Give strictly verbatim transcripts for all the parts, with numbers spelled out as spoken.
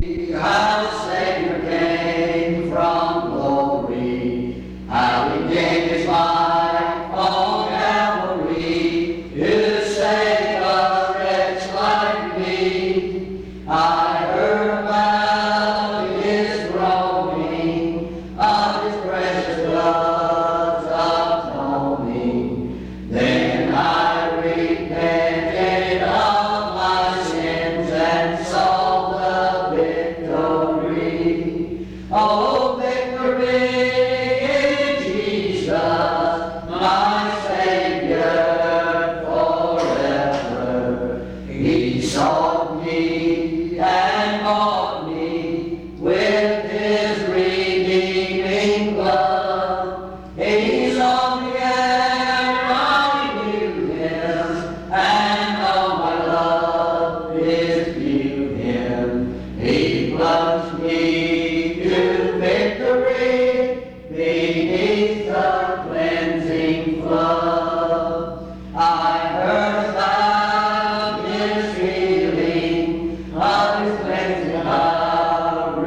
How the Savior came from glory, how he gave his life on Calvary to save a wretch like me. I heard about his groaning, of his precious blood's atoning. Then I repented of my sins and saw the victory. Oh, victory in Jesus, my Savior forever. He sought me and bought me with his redeeming blood. He saw me and I knew him, and all my love is due him. He plunged me to victory beneath the cleansing flood. I heard about his healing, of his cleansing power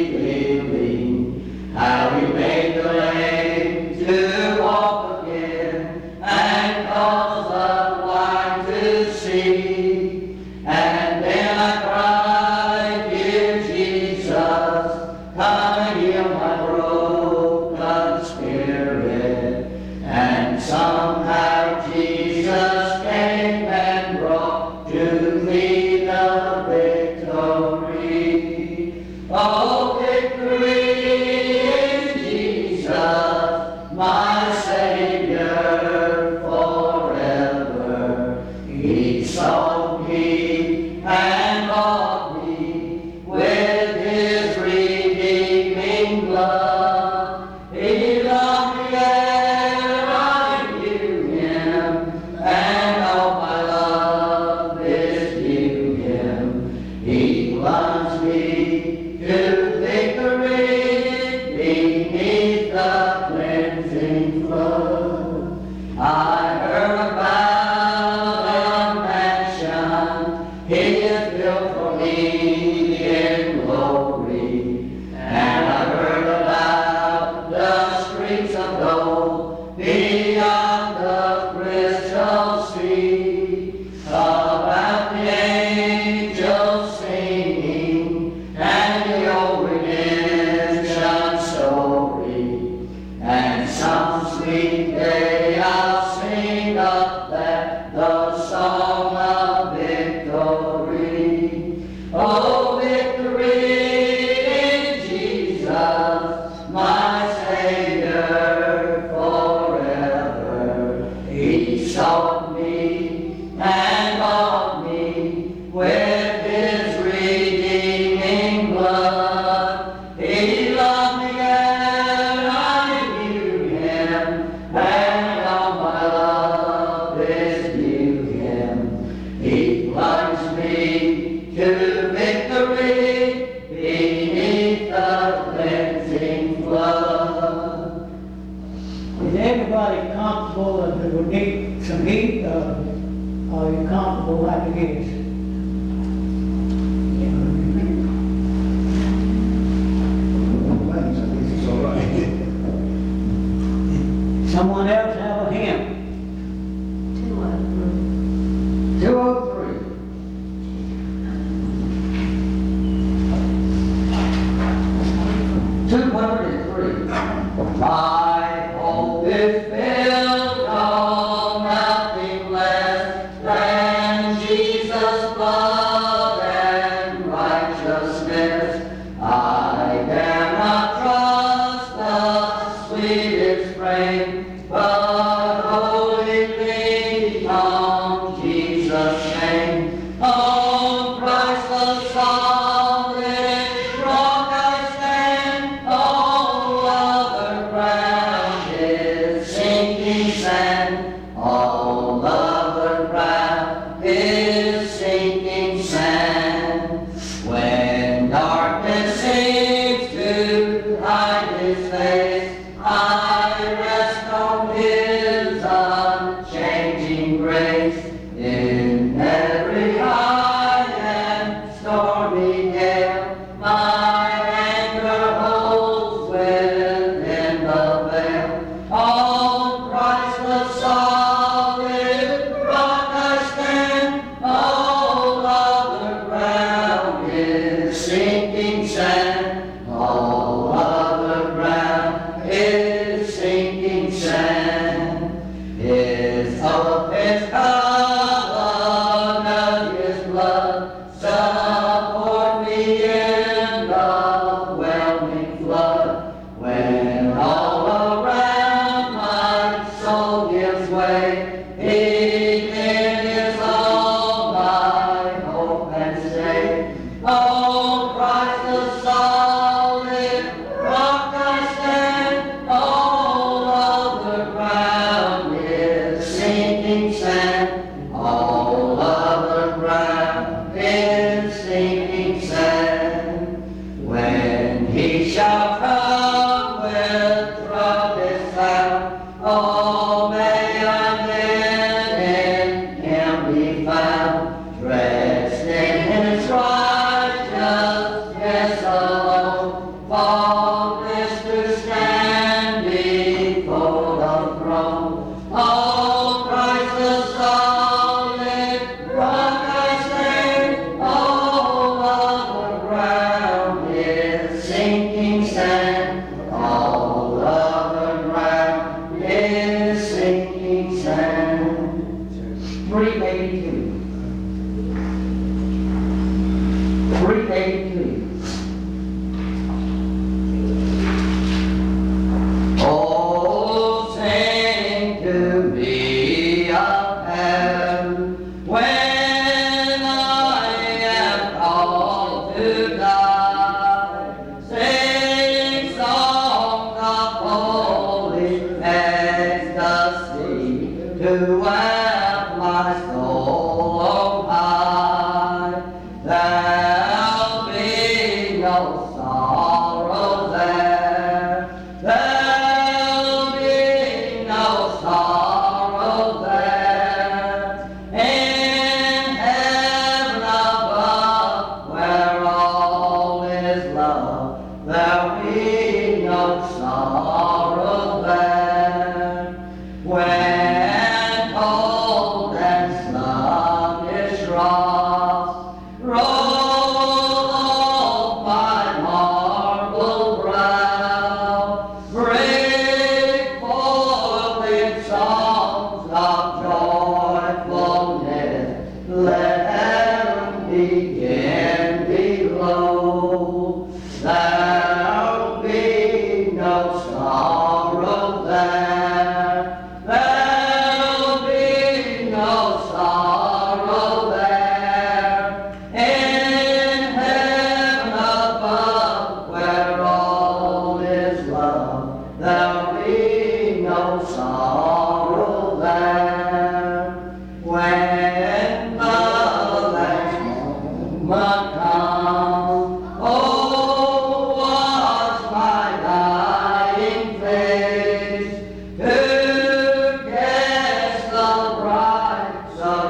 revealing, how he made the lame to walk again and caused the blind to see. And then I cried, dear Jesus, come and heal my broken spirit. And somehow Jesus came and brought to me the victory. Oh, victory in Jesus, my Savior forever. He sought me and bought me with his redeeming blood. He loved me and I knew him, and all my love is due him. He plunged me to victory beneath the cleansing flood. I heard about a mansion he has built for me in glory, and I heard about the streets of gold beyond the crystal sea, about the angels singing and the old redemption story. And some sweet day I'll sing of that, the song of victory. Oh, victory in Jesus, my Savior forever. He sought me and bought me with his redeeming blood. He loved me and I knew him, and all my love is due him. He plunged me to victory beneath the cleansing flood. Is everybody comfortable if we need some heat, or are you comfortable like it is? Thanks, I guess it's all right. Someone else have a hymn? two oh three. two twenty-three. My hope is built on nothing less than Jesus' blood and righteousness. I dare not trust the sweetest frame, but wholly lean on Jesus' name. On Christ the solid rock I stand, all other ground is sinking sand. All other ground is sinking sand. When is sinking sand. All other ground is sinking sand. His hope is covered, his blood support me in the whelming flood. When all around my soul gives way, he is all my hope and stay. Oh, Christ the solid rock I stand, all other ground is sinking sand. All other ground is sinking sand. When he shall come with trumpets sound, oh, may I then in him be found, dressed in his righteousness alone, faultless to stand before the throne. Oh, Christ the solid rock I stand, all other ground is sinking sand. All other ground is sinking sand. three eighty-two. three eighty-two. Oh, sing to me of heaven when I am called to die. Sing songs of holy ecstasy to whelm my soul on high. There'll be no sorrow there. There'll be no sorrow there. In heaven above, where all is love, there'll be no sorrow there. When cold and sluggish frost roll off my marble brow, break forth in songs of joyfulness, let heaven begin below. There'll be no sorrow there. There'll be no sorrow there. In heaven above, where all is love, there'll be no sorrow there. When the last moment comes, oh, wash my dying face to guess the bright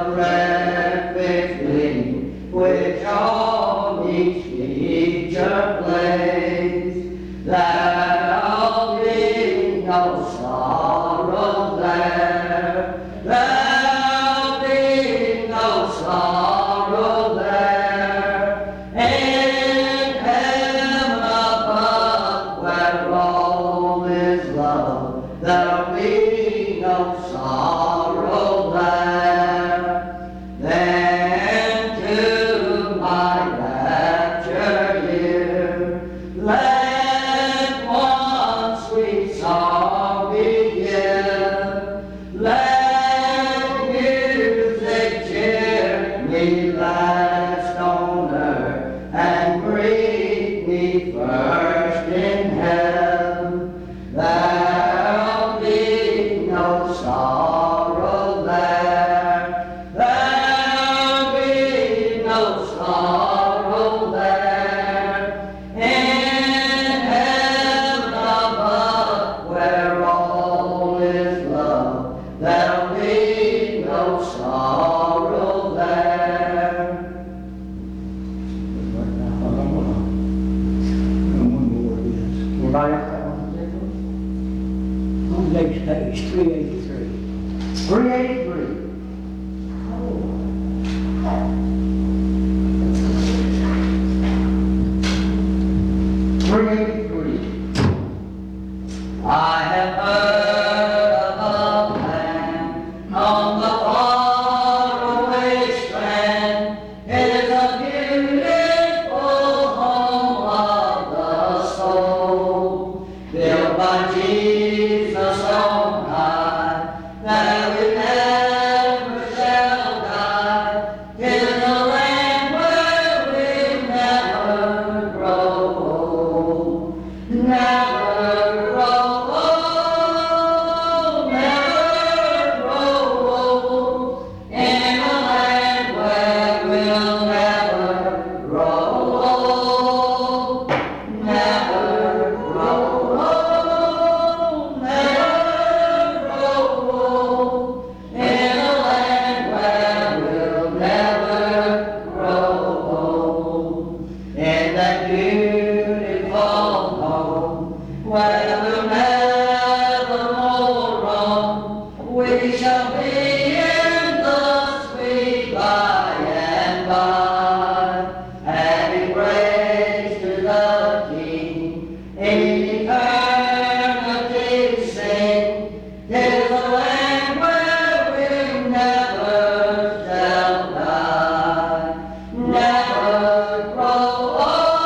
seraphic gleam which on each feature plays. There'll be no sorrow there. There'll be no sorrow there. In heaven above, where all is love, there'll be no sorrow there. Then to my rapture ear, let one sweet song begin. Let music cheer me last on earth and greet me first in heaven. There'll be no sorrow there. There'll be no sorrow there. In heaven above, where all is love, there'll be no sorrow there. Everybody else got one? On the next page, three eighty-three. three eighty-three. three eighty-three. I have heard of a land on the faraway strand. It is a beautiful home of the soul, built by Jesus on high, that we never shall die. It is a land where we never grow old, never grow old, never grow old. In a land where we'll never grow old, never grow old, never grow old. In a land where we'll never grow old. In that beautiful home where we'll never more roam, we shall be in the sweet by and by. Happy praise to the King, in eternity sing. 'Tis a land where we never shall die, never grow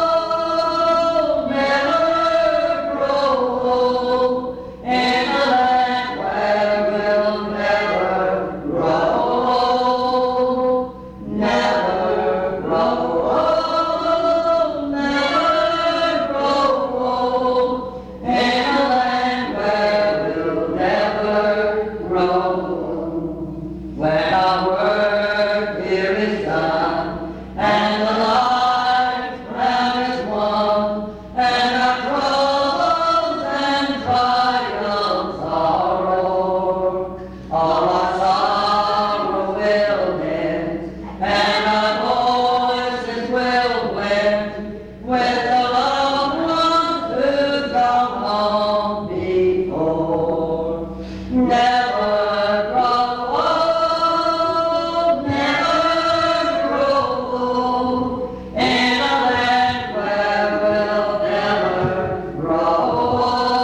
old, never grow old. In a land where we'll never grow old, never grow old, never grow old. In a land where we'll never grow old. When our work here is done, and the life crown is won, and our troubles and triumphs are o'er, all our sorrow will end, and our voices will win with the loved ones who've gone home before. Never grow old, never grow old. In a land where we'll never grow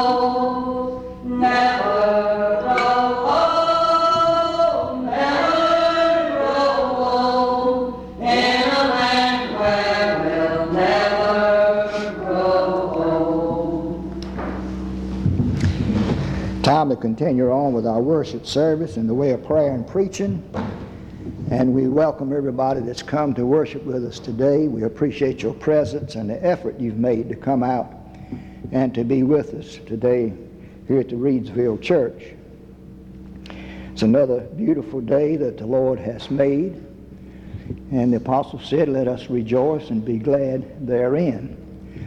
old, never grow old, never grow old. In a land where we'll never grow old. Time to continue on with our worship service in the way of prayer and preaching. And we welcome everybody that's come to worship with us today. We appreciate your presence and the effort you've made to come out and to be with us today here at the Reedsville Church. It's another beautiful day that the Lord has made. And the apostle said, let us rejoice and be glad therein.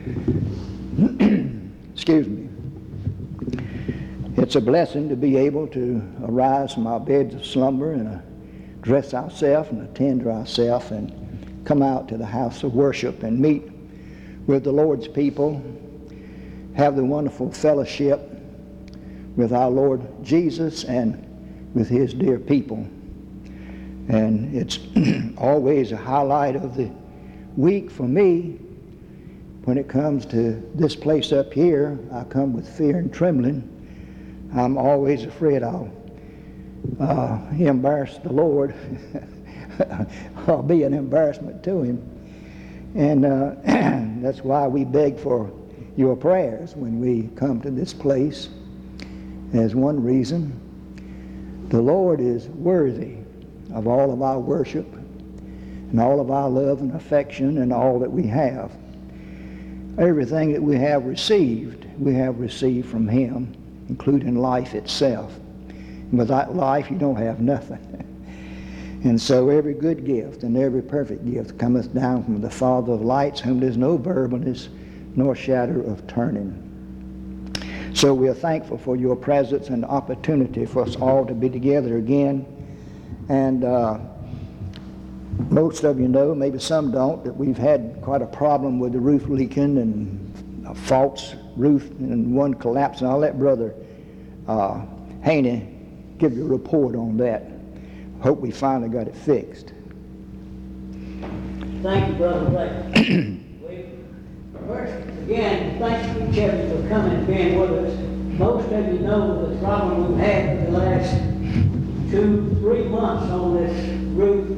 Excuse me. It's a blessing to be able to arise from our beds of slumber and uh, dress ourselves and attend to ourselves and come out to the house of worship and meet with the Lord's people, have the wonderful fellowship with our Lord Jesus and with his dear people. And it's always a highlight of the week for me. When it comes to this place up here, I come with fear and trembling. I'm always afraid I'll uh, embarrass the Lord. I'll be an embarrassment to him. And uh, that's why we beg for your prayers when we come to this place. As one reason, the Lord is worthy of all of our worship and all of our love and affection and all that we have. Everything that we have received, we have received from him, including life itself. And without life, you don't have nothing. And so every good gift and every perfect gift cometh down from the Father of lights, whom there's no variableness nor shadow of turning. So we are thankful for your presence and the opportunity for us all to be together again. And uh, most of you know, maybe some don't, that we've had quite a problem with the roof leaking and a false roof and one collapse. And I'll let Brother uh, Haney give you a report on that. Hope we finally got it fixed. Thank you, Brother Blake. We first again, thank each of you for coming and being with us. Most of you know the problem we've had for the last two, three months on this roof,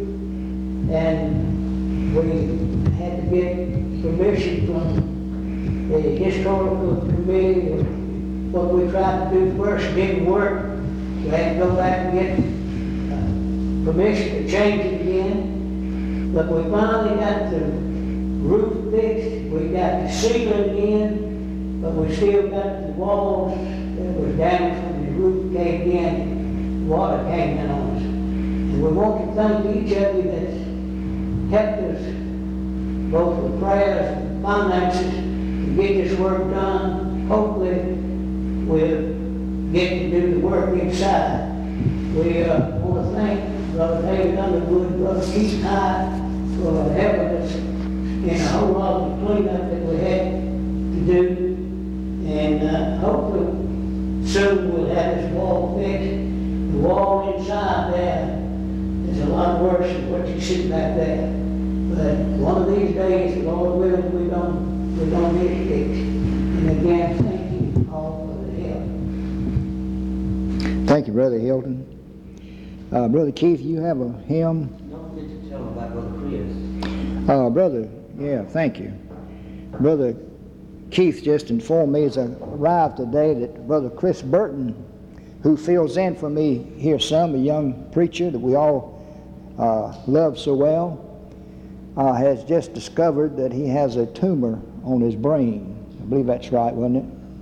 and we had to get permission from the historical committee. What we tried to do first didn't work. We had to go back and get uh, permission to change it again. But we finally got the roof fixed. We got the ceiling in, but we still got the walls that were damaged when the roof caved in. Water came in on us. And we want to thank each of you that's helped us, both with prayers and finances, to get this work done. Hopefully, we'll get to do the work inside. We uh, want to thank Brother David Underwood, Brother Keith Hyde for helping us in a whole lot of the cleanup that we had to do. And uh, hopefully soon we'll have this wall fixed. The wall inside there is a lot worse than what you see back there. But one of these days, the Lord willing, we're going we're gonna get it fixed. And again, thank you all for the help. Thank you, Brother Hilton. Uh, Brother Keith, you have a hymn? Don't forget to tell them about Brother Chris. Uh, brother, yeah, thank you. Brother Keith just informed me as I arrived today that Brother Chris Burton, who fills in for me here some, a young preacher that we all uh, love so well, uh, has just discovered that he has a tumor on his brain. I believe that's right, wasn't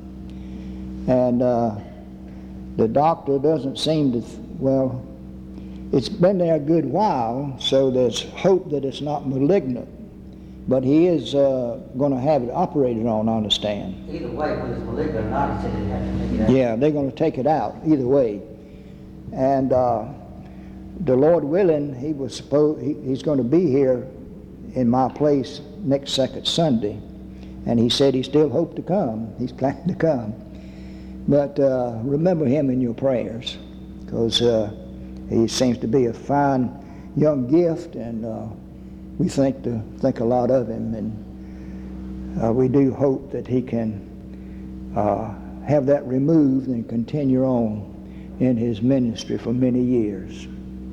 it? And uh, the doctor doesn't seem to, th- well, it's been there a good while, so there's hope that it's not malignant. But he is uh, going to have it operated on, I understand. Either way, whether it's malignant or not, he said they'd have to take it out. Yeah, they're going to take it out either way. And uh, the Lord willing, he was supposed he, he's going to be here in my place next second Sunday. And he said he still hoped to come. He's planning to come. But uh, remember him in your prayers, because uh, he seems to be a fine young gift, and uh, we think to think a lot of him, and uh, we do hope that he can uh, have that removed and continue on in his ministry for many years.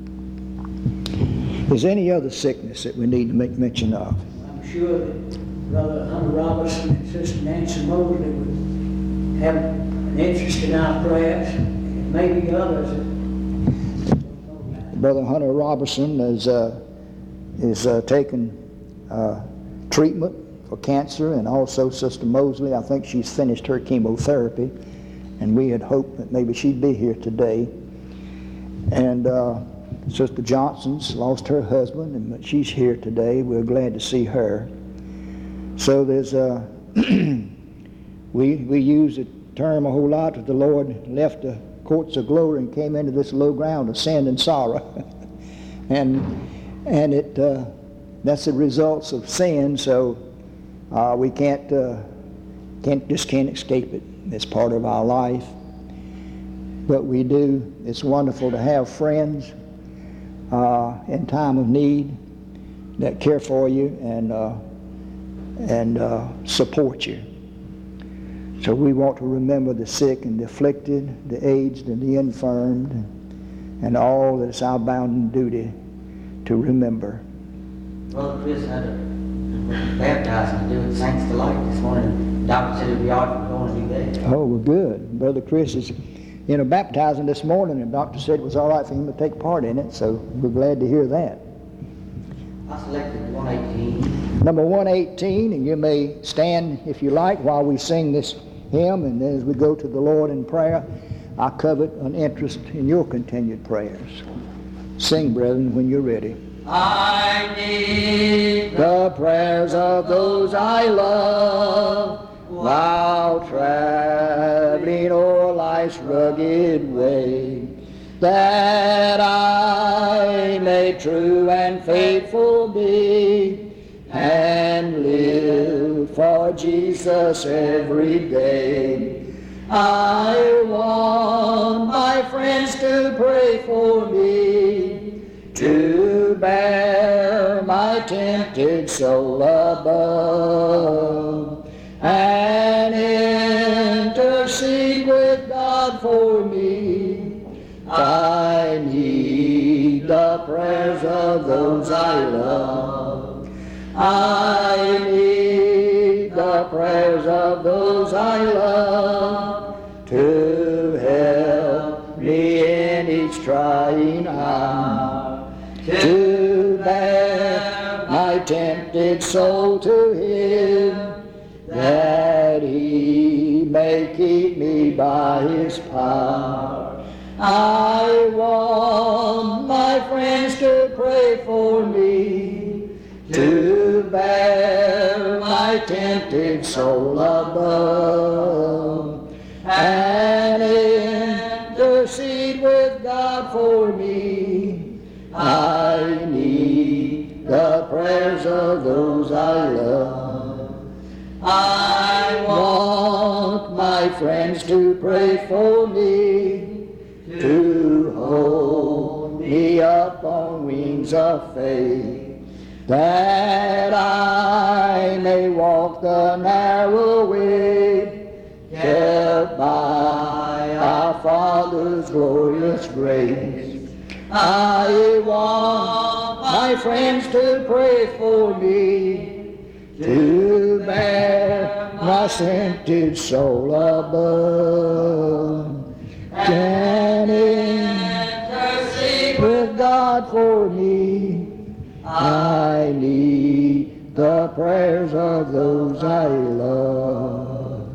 Is there any other sickness that we need to make mention of? I'm sure that Brother Hunter Robertson and Sister Nancy Mosley would have an interest in our prayers, and maybe others. Brother Hunter Robertson is uh, is uh, taking uh, treatment for cancer, and also Sister Mosley, I think she's finished her chemotherapy, and we had hoped that maybe she'd be here today. And uh, Sister Johnson's lost her husband, and she's here today. We're glad to see her. So there's a, we, we use the term a whole lot that the Lord left the courts of glory and came into this low ground of sin and sorrow. and and it uh, that's the results of sin, so uh, we can't, uh, can't just can't escape it. It's part of our life. But we do, it's wonderful to have friends uh, in time of need that care for you and uh, and uh, support you. So we want to remember the sick and the afflicted, the aged and the infirmed, and all that it's our bounden duty to remember. Brother Chris had a baptizing to do at Saints Delight this morning. The doctor said it'd be all right for going to do that. Oh, well, good. Brother Chris is in a baptizing this morning, and the doctor said it was all right for him to take part in it, so we're glad to hear that. I selected one eighteen. Number one eighteen, and you may stand if you like while we sing this hymn, and then as we go to the Lord in prayer, I covet an interest in your continued prayers. Sing, brethren, when you're ready. I need The prayers of those I love, while traveling o'er life's rugged way, that I may true and faithful be, and live for Jesus every day. I want my friends to pray for me, to bear my tempted soul above, and those I love. I need the prayers of those I love to help me in each trying hour, to bear my tempted soul to Him, that He may keep me by His power. I want my friends to pray for me, to bear my tempted soul above, and intercede with God for me. I need the prayers of those I love. I want my friends to pray for me, to hold me up on wings of faith, that I may walk the narrow way, kept by our Father's glorious grace. I want my friends to pray for me, to bear my tempted soul above, can intercede with God for me. I need the prayers of those I love.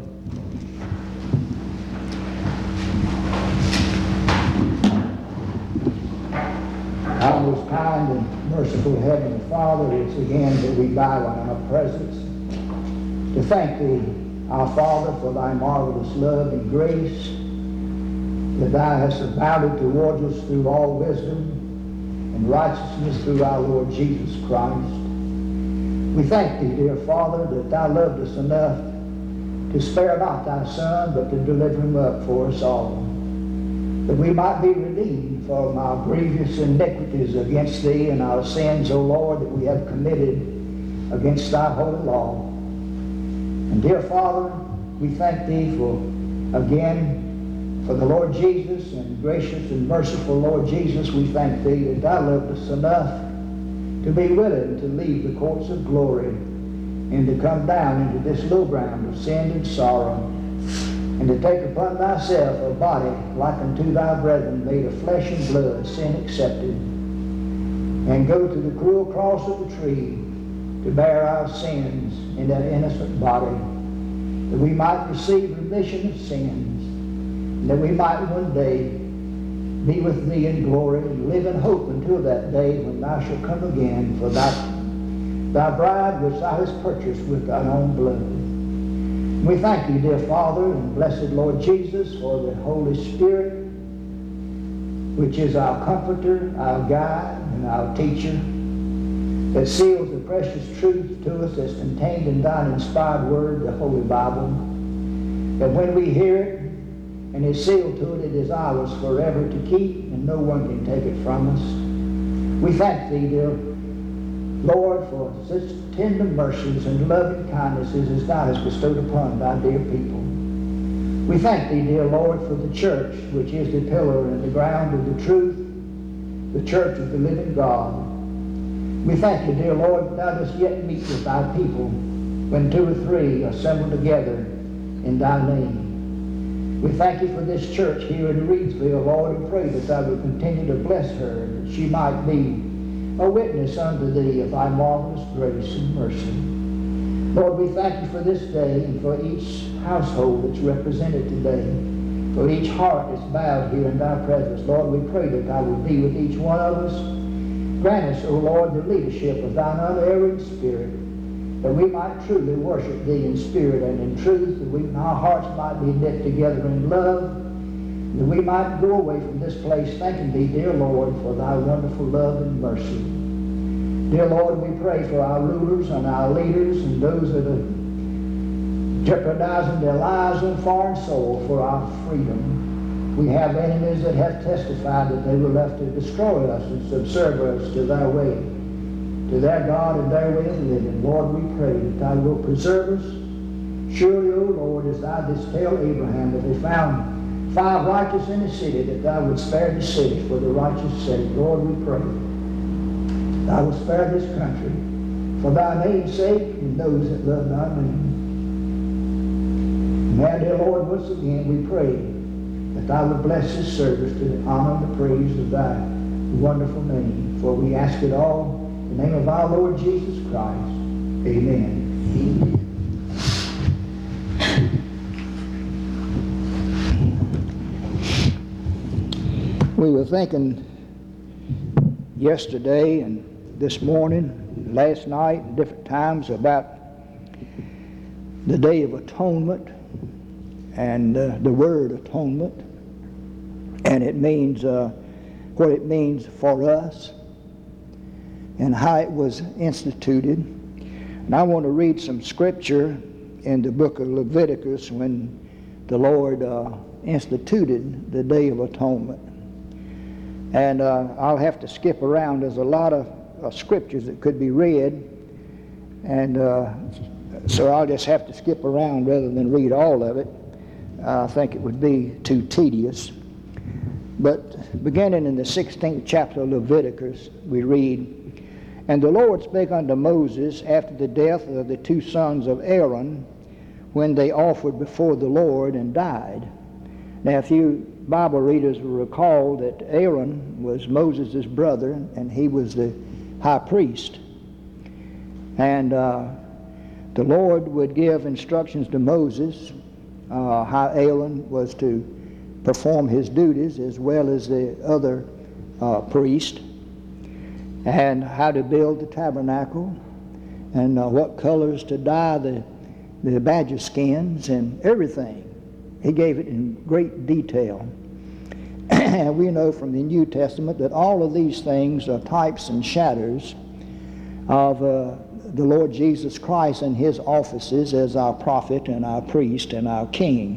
Our most kind and merciful Heavenly Father, it's again that we bow in our presence to thank Thee, our Father, for Thy marvelous love and grace, that Thou hast abounded towards us through all wisdom and righteousness through our Lord Jesus Christ. We thank Thee, dear Father, that Thou loved us enough to spare not Thy Son, but to deliver Him up for us all, that we might be redeemed from our grievous iniquities against Thee and our sins, O Lord, that we have committed against Thy holy law. And dear Father, we thank Thee for, again, for the Lord Jesus, and gracious and merciful Lord Jesus, we thank Thee that Thou loved us enough to be willing to leave the courts of glory and to come down into this low ground of sin and sorrow, and to take upon Thyself a body like unto Thy brethren, made of flesh and blood, sin accepted, and go to the cruel cross of the tree to bear our sins in that innocent body, that we might receive remission of sins, and that we might one day be with Thee in glory and live in hope until that day when Thou shalt come again for Thy, thy bride which Thou hast purchased with Thine own blood. And we thank Thee, dear Father, and blessed Lord Jesus, for the Holy Spirit, which is our comforter, our guide, and our teacher, that seals the precious truth to us that's contained in Thine inspired word, the Holy Bible, that when we hear it and is sealed to it, it is ours forever to keep, and no one can take it from us. We thank Thee, dear Lord, for such tender mercies and loving kindnesses as Thou hast bestowed upon Thy dear people. We thank Thee, dear Lord, for the church, which is the pillar and the ground of the truth, the church of the living God. We thank You, dear Lord, that Thou dost yet meet with Thy people when two or three assemble together in Thy name. We thank You for this church here in Reedsville, Lord, and pray that Thou would continue to bless her, and that she might be a witness unto Thee of Thy marvelous grace and mercy. Lord, we thank You for this day and for each household that's represented today, for each heart that's bowed here in Thy presence. Lord, we pray that Thou would be with each one of us. Grant us, O Lord, the leadership of Thine unerring Spirit, that we might truly worship Thee in spirit and in truth, that we, our hearts might be knit together in love, that we might go away from this place thanking Thee, dear Lord, for Thy wonderful love and mercy. Dear Lord, we pray for our rulers and our leaders and those that are jeopardizing their lives on foreign soil for our freedom. We have enemies that have testified that they were left to destroy us and subserve us to their way, to their God and their way of living. Lord, we pray that Thou wilt preserve us. Surely, O Lord, as Thou didst tell Abraham that they found five righteous in the city, that Thou would spare the city for the righteous sake. Lord, we pray Thou wilt spare this country for thy name's sake and those that love thy name. Now, dear Lord, once again we pray that thou would bless this service to the honor and the praise of thy wonderful name. For we ask it all in the name of our Lord Jesus Christ. Amen. Amen. We were thinking yesterday and this morning, last night, and different times about the Day of Atonement and uh, the word atonement, and it means uh, what it means for us and how it was instituted. And I want to read some scripture in the book of Leviticus when the Lord uh, instituted the Day of Atonement. And uh, I'll have to skip around. There's a lot of uh, scriptures that could be read, and uh, so I'll just have to skip around rather than read all of it. Uh, I think it would be too tedious. But beginning in the sixteenth chapter of Leviticus, we read, And the Lord spake unto Moses after the death of the two sons of Aaron, when they offered before the Lord and died. Now, if you Bible readers will recall that Aaron was Moses' brother, and he was the high priest. And uh, the Lord would give instructions to Moses uh, how Aaron was to perform his duties, as well as the other uh, priest, and how to build the tabernacle, and uh, what colors to dye the, the badger skins, and everything. He gave it in great detail. And we know from the New Testament that all of these things are types and shadows of uh, the Lord Jesus Christ and his offices as our prophet and our priest and our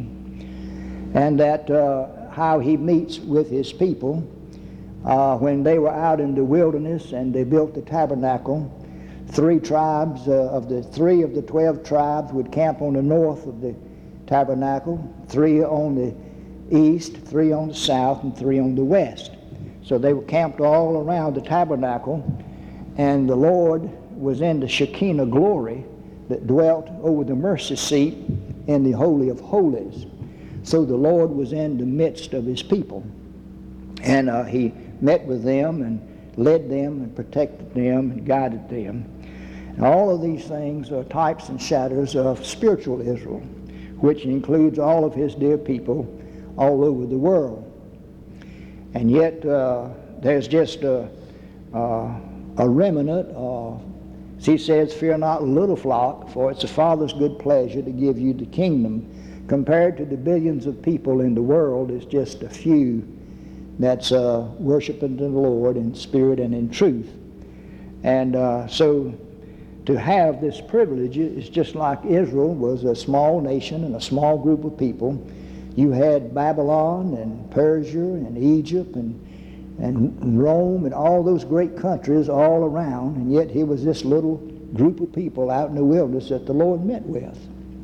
king. And that uh, how he meets with his people uh, when they were out in the wilderness and they built the tabernacle. Three tribes uh, of the three of the twelve tribes would camp on the north of the tabernacle, three on the east, three on the south, and three on the west. So they were camped all around the tabernacle, and the Lord was in the Shekinah glory that dwelt over the mercy seat in the Holy of Holies. So the Lord was in the midst of his people, and uh, he met with them and led them and protected them and guided them. And all of these things are types and shadows of spiritual Israel, which includes all of his dear people all over the world. And yet uh, there's just a, uh, a remnant of, as he says, fear not, little flock, for it's the Father's good pleasure to give you the kingdom. Compared to the billions of people in the world, it's just a few that's uh, worshiping the Lord in spirit and in truth. And uh, so to have this privilege is just like Israel was a small nation and a small group of people. You had Babylon and Persia and Egypt and, and Rome and all those great countries all around, and yet here was this little group of people out in the wilderness that the Lord met with.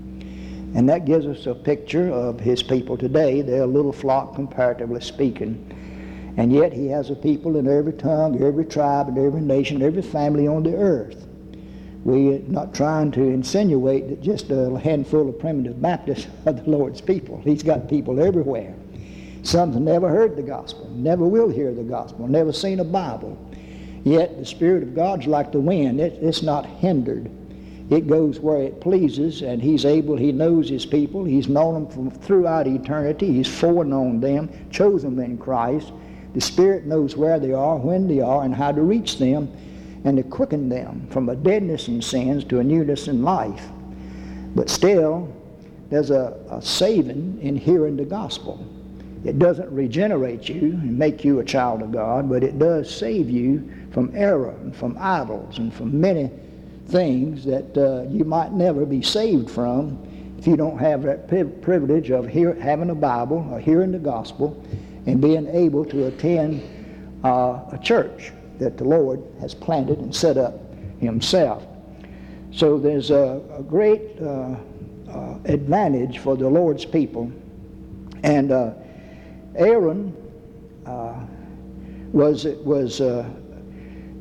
And that gives us a picture of his people today. They're a little flock, comparatively speaking. And yet he has a people in every tongue, every tribe, and every nation, every family on the earth. We're not trying to insinuate that just a handful of primitive Baptists are the Lord's people. He's got people everywhere. Some have never heard the gospel, never will hear the gospel, never seen a Bible. Yet the Spirit of God's like the wind. It, it's not hindered. It goes where it pleases, and he's able, he knows his people. He's known them from throughout eternity. He's foreknown them, chosen them in Christ. The Spirit knows where they are, when they are, and how to reach them, and to quicken them from a deadness in sins to a newness in life. But still, there's a, a saving in hearing the gospel. It doesn't regenerate you and make you a child of God, but it does save you from error and from idols and from many things that uh, you might never be saved from if you don't have that privilege of hear, having a Bible or hearing the gospel and being able to attend uh, a church that the Lord has planted and set up himself. So there's a, a great uh, uh, advantage for the Lord's people. And uh, Aaron uh, was, was uh,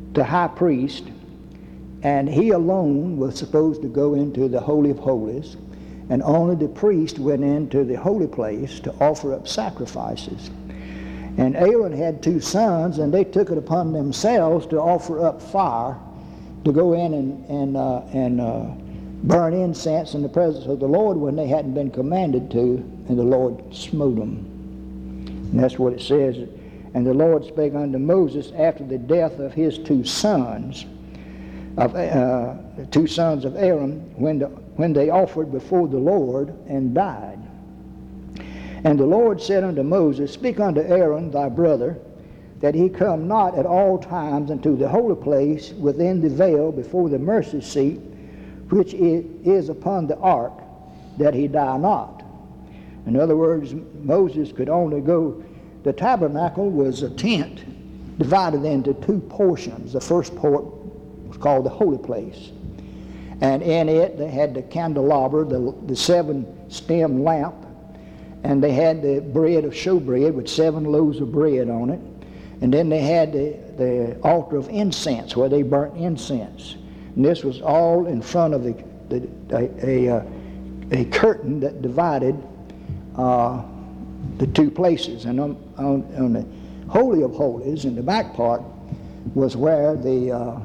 the high priest, and he alone was supposed to go into the Holy of Holies, and only the priest went into the holy place to offer up sacrifices. And Aaron had two sons, and they took it upon themselves to offer up fire, to go in and, and, uh, and uh, burn incense in the presence of the Lord when they hadn't been commanded to, and the Lord smote them. And that's what it says. And the Lord spake unto Moses after the death of his two sons, of uh, the two sons of Aaron, when, the, when they offered before the Lord and died. And the Lord said unto Moses, Speak unto Aaron thy brother, that he come not at all times into the holy place within the veil before the mercy seat, which is upon the ark, that he die not. In other words, Moses could only go. The tabernacle was a tent divided into two portions. The first part was called the holy place, and in it they had the candelabra, the, the seven stem lamp, and they had the bread of showbread with seven loaves of bread on it, and then they had the, the altar of incense where they burnt incense. And this was all in front of the, the, a, a, a curtain that divided uh, the two places. And on, on, on the Holy of Holies, in the back part, was where the, uh,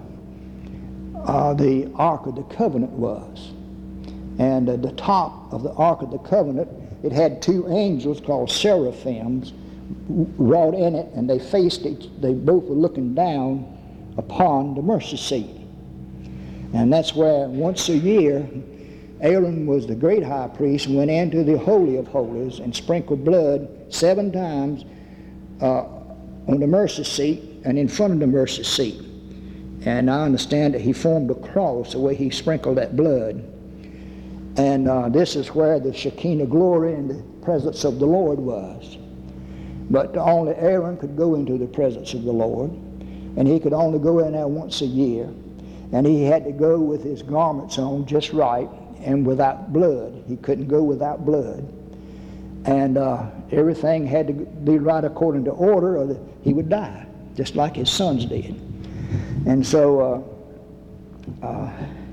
uh, the Ark of the Covenant was. And at the top of the Ark of the Covenant, it had two angels called seraphims wrought in it, and they faced each, they both were looking down upon the mercy seat. And that's where once a year Aaron was the great high priest, went into the Holy of Holies and sprinkled blood seven times uh, on the mercy seat and in front of the mercy seat. And I understand that he formed a cross the way he sprinkled that blood. And uh, this is where the Shekinah glory and the presence of the Lord was. But only Aaron could go into the presence of the Lord, and he could only go in there once a year. And he had to go with his garments on just right and without blood. He couldn't go without blood. And uh, everything had to be right according to order, or he would die, just like his sons did. And so uh, uh,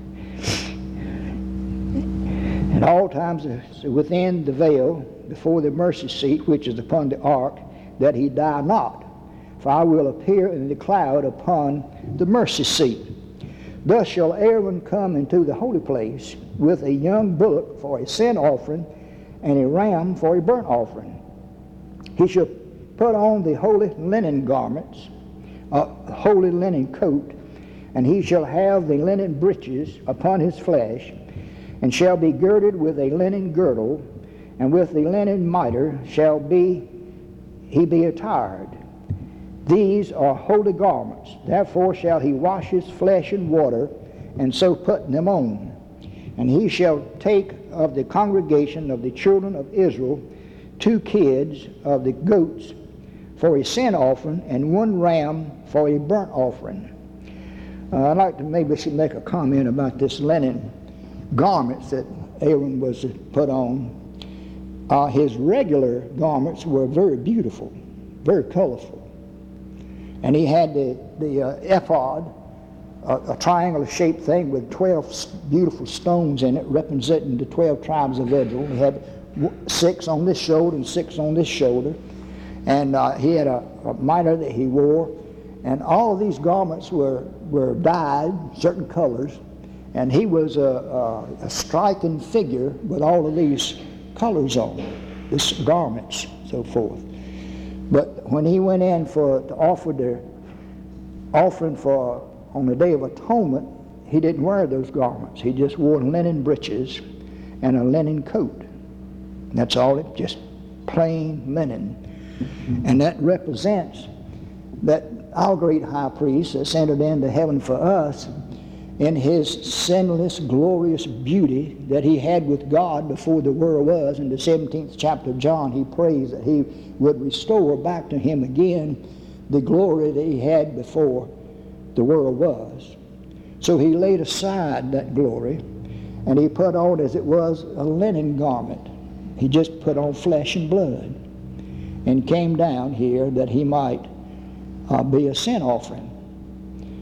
at all times within the veil, before the mercy seat, which is upon the ark, that he die not. For I will appear in the cloud upon the mercy seat. Thus shall Aaron come into the holy place with a young bullock for a sin offering and a ram for a burnt offering. He shall put on the holy linen garments, a holy linen coat, and he shall have the linen breeches upon his flesh, and shall be girded with a linen girdle, and with the linen mitre shall be he be attired. These are holy garments. Therefore shall he wash his flesh in water, and so put them on. And he shall take of the congregation of the children of Israel two kids of the goats for a sin offering, and one ram for a burnt offering. Uh, I'd like to maybe should make a comment about this linen garments that Aaron was put on. Uh, his regular garments were very beautiful, very colorful. And he had the, the uh, ephod, a, a triangular shaped thing with twelve beautiful stones in it representing the twelve tribes of Israel. He had six on this shoulder and six on this shoulder. And uh, he had a, a mitre that he wore. And all of these garments were, were dyed certain colors. And he was a, a, a striking figure with all of these colors on, these garments, so forth. But when he went in for to offer the offering for on the Day of Atonement, he didn't wear those garments. He just wore linen breeches and a linen coat. That's all, it just plain linen. And that represents that our great high priest that's entered into heaven for us in his sinless, glorious beauty that he had with God before the world was. In the seventeenth chapter of John, he prays that he would restore back to him again the glory that he had before the world was. So he laid aside that glory, and he put on, as it was, a linen garment. He just put on flesh and blood and came down here that he might uh, be a sin offering.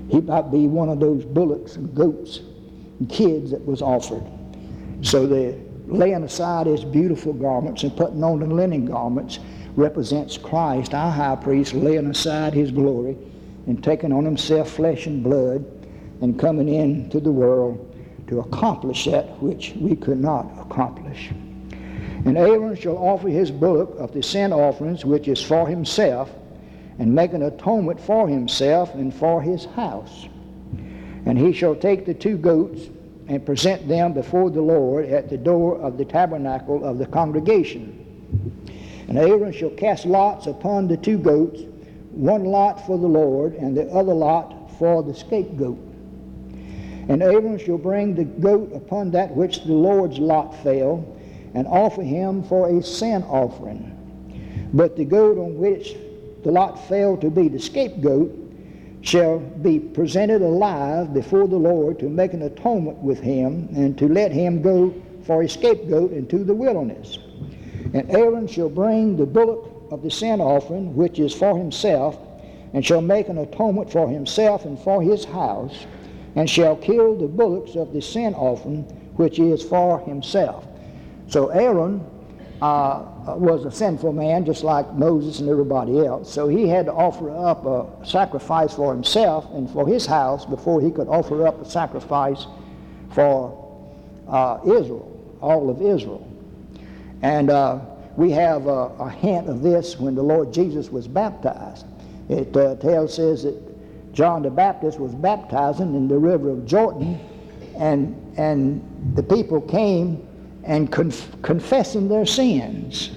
he might be one of those bullocks and goats and kids that was offered. So the laying aside his beautiful garments and putting on the linen garments represents Christ, our high priest, laying aside his glory and taking on himself flesh and blood and coming into the world to accomplish that which we could not accomplish. And Aaron shall offer his bullock of the sin offerings, which is for himself, and make an atonement for himself and for his house. And he shall take the two goats and present them before the Lord at the door of the tabernacle of the congregation. And Aaron shall cast lots upon the two goats, one lot for the Lord, and the other lot for the scapegoat. And Aaron shall bring the goat upon that which the Lord's lot fell, and offer him for a sin offering. But the goat on which the lot fell to be the scapegoat shall be presented alive before the Lord to make an atonement with him, and to let him go for a scapegoat into the wilderness. And Aaron shall bring the bullock of the sin offering, which is for himself, and shall make an atonement for himself and for his house, and shall kill the bullocks of the sin offering, which is for himself. So Aaron uh, was a sinful man, just like Moses and everybody else. So he had to offer up a sacrifice for himself and for his house before he could offer up a sacrifice for uh, Israel, all of Israel. And uh, we have a, a hint of this when the Lord Jesus was baptized. It uh, tells says that John the Baptist was baptizing in the river of Jordan, and and the people came and conf- confessing their sins.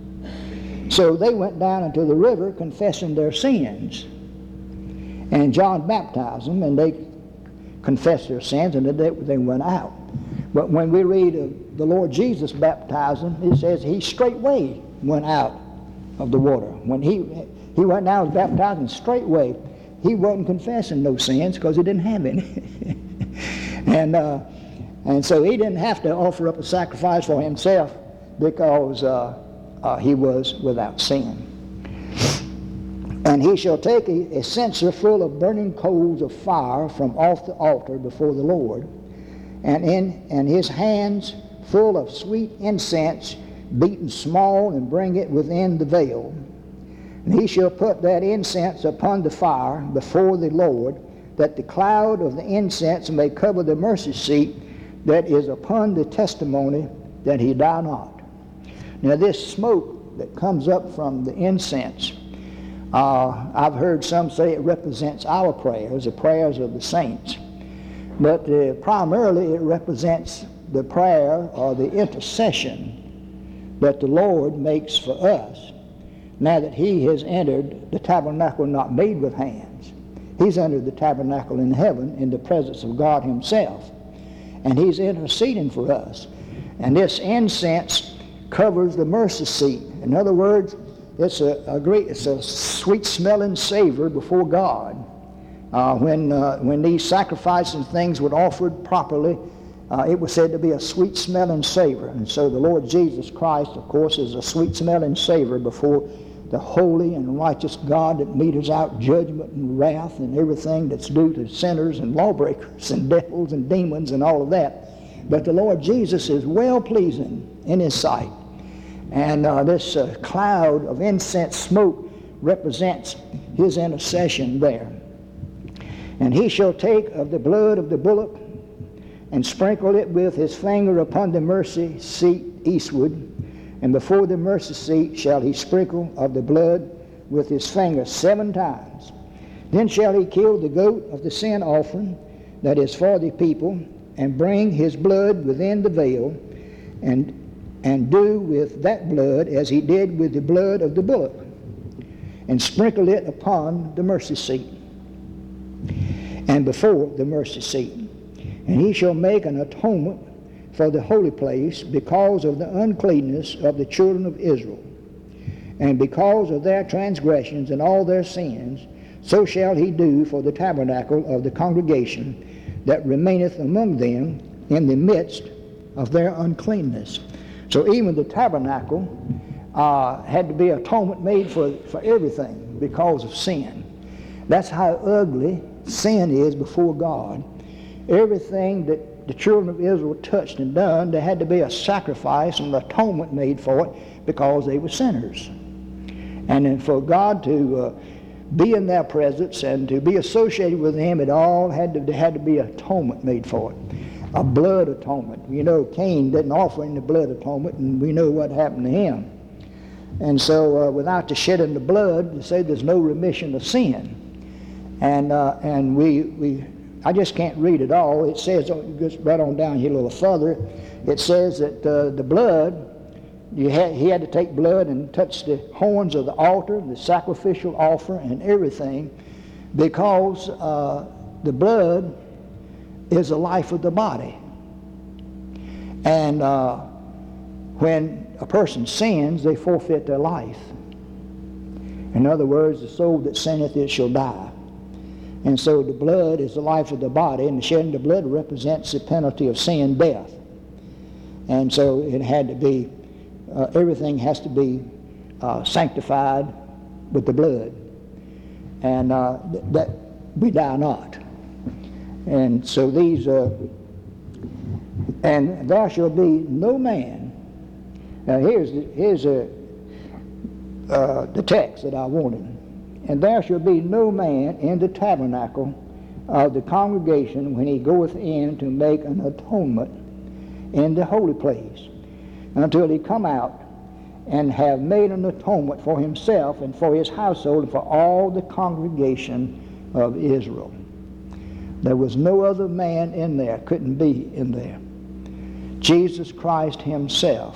So they went down into the river confessing their sins. And John baptized them, and they confessed their sins, and they, they went out. But when we read of the Lord Jesus baptizing, it says he straightway went out of the water. When he he went down and was baptizing straightway, he wasn't confessing no sins because he didn't have any. and uh, and so he didn't have to offer up a sacrifice for himself because uh, uh, he was without sin. And he shall take a, a censer full of burning coals of fire from off the altar before the Lord, and in and his hands full of sweet incense, beaten small, and bring it within the veil. And he shall put that incense upon the fire before the Lord, that the cloud of the incense may cover the mercy seat that is upon the testimony, that he die not. Now this smoke that comes up from the incense, uh, I've heard some say it represents our prayers, the prayers of the saints. But uh, primarily it represents the prayer or the intercession that the Lord makes for us now that he has entered the tabernacle not made with hands. He's entered the tabernacle in heaven in the presence of God himself. And he's interceding for us. And this incense covers the mercy seat. In other words, it's a, a great, it's a sweet-smelling savor before God. Uh, when uh, when these sacrifices and things were offered properly, uh, it was said to be a sweet-smelling savor. And so the Lord Jesus Christ, of course, is a sweet-smelling savor before the holy and righteous God that meters out judgment and wrath and everything that's due to sinners and lawbreakers and devils and demons and all of that. But the Lord Jesus is well-pleasing in his sight. And uh, this uh, cloud of incense smoke represents his intercession there. And he shall take of the blood of the bullock and sprinkle it with his finger upon the mercy seat eastward, and before the mercy seat shall he sprinkle of the blood with his finger seven times. Then shall he kill the goat of the sin offering that is for the people, and bring his blood within the veil, and and do with that blood as he did with the blood of the bullock, and sprinkle it upon the mercy seat and before the mercy seat. And he shall make an atonement for the holy place because of the uncleanness of the children of Israel, and because of their transgressions and all their sins, so shall he do for the tabernacle of the congregation that remaineth among them in the midst of their uncleanness. So even the tabernacle uh, had to be atonement made for, for everything because of sin. That's how ugly sin is before God. Everything that the children of Israel touched and done, there had to be a sacrifice and an atonement made for it because they were sinners. And then for God to uh, be in their presence and to be associated with Him, it all had to, there had to be atonement made for it. A blood atonement. You know, Cain didn't offer any blood atonement, and we know what happened to him. And so uh, without the shedding of blood, you say there's no remission of sin. And uh, and we, we, I just can't read it all. It says, just right on down here a little further, it says that uh, the blood, You had, he had to take blood and touch the horns of the altar, the sacrificial offer, and everything, because uh, the blood is the life of the body. And uh, when a person sins, they forfeit their life. In other words, the soul that sinneth, it shall die. And so the blood is the life of the body, and the shedding of blood represents the penalty of sin, death. And so it had to be Uh, everything has to be uh, sanctified with the blood, and uh, th- that we die not. And so these, uh, and there shall be no man. Now here's the, here's a, uh, the text that I wanted. And there shall be no man in the tabernacle of the congregation when he goeth in to make an atonement in the holy place, until he come out and have made an atonement for himself and for his household and for all the congregation of Israel. There was no other man in there, couldn't be in there. Jesus Christ himself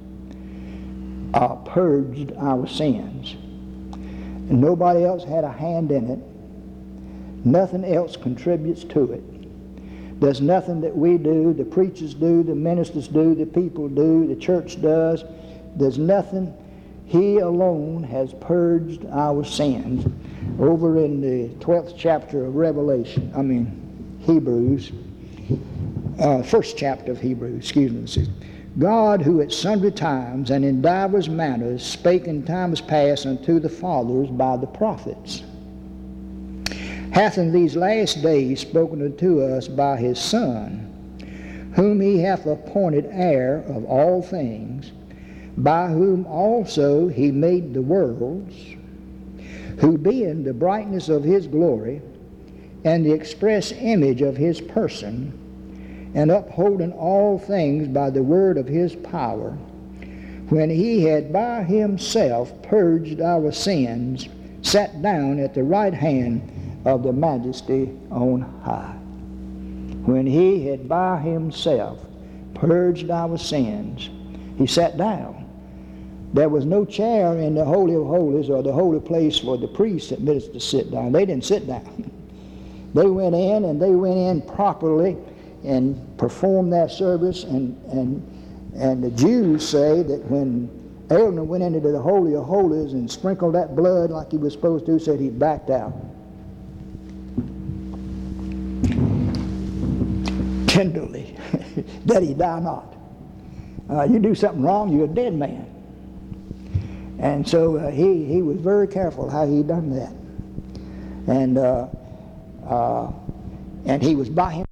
uh, purged our sins. And nobody else had a hand in it. Nothing else contributes to it. There's nothing that we do, the preachers do, the ministers do, the people do, the church does. There's nothing. He alone has purged our sins. Over in the twelfth chapter of Revelation, I mean Hebrews, uh, first chapter of Hebrews, excuse me, says, God, who at sundry times and in divers manners spake in times past unto the fathers by the prophets, hath in these last days spoken unto us by his Son, whom he hath appointed heir of all things, by whom also he made the worlds, who being the brightness of his glory, and the express image of his person, and upholding all things by the word of his power, when he had by himself purged our sins, sat down at the right hand of the majesty on high. When he had by himself purged our sins, he sat down. There was no chair in the Holy of Holies or the holy place for the priests that ministers to sit down. They didn't sit down. They went in, and they went in properly and performed their service. And, and, and the Jews say that when Aaron went into the Holy of Holies and sprinkled that blood like he was supposed to, said he backed out. Tenderly, that he die not. Uh, you do something wrong, you're a dead man. And so uh, he, he was very careful how he done that. And uh, uh, and he was by him.